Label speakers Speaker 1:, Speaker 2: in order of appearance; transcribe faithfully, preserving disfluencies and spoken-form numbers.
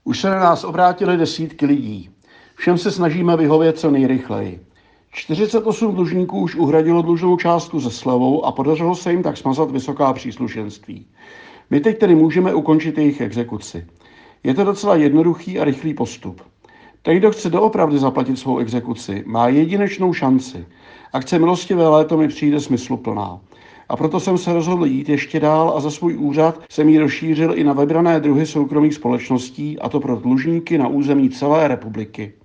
Speaker 1: Už se na nás obrátily desítky lidí. Všem se snažíme vyhovět co nejrychleji. čtyřicet osm dlužníků už uhradilo dlužnou částku se slevou a podařilo se jim tak smazat vysoká příslušenství. My teď tedy můžeme ukončit jejich exekuci. Je to docela jednoduchý a rychlý postup. Ten, kdo chce doopravdy zaplatit svou exekuci, má jedinečnou šanci. Akce Milostivé léto mi přijde smysluplná. A proto jsem se rozhodl jít ještě dál a za svůj úřad jsem ji rozšířil i na vybrané druhy soukromých společností, a to pro dlužníky na území celé republiky.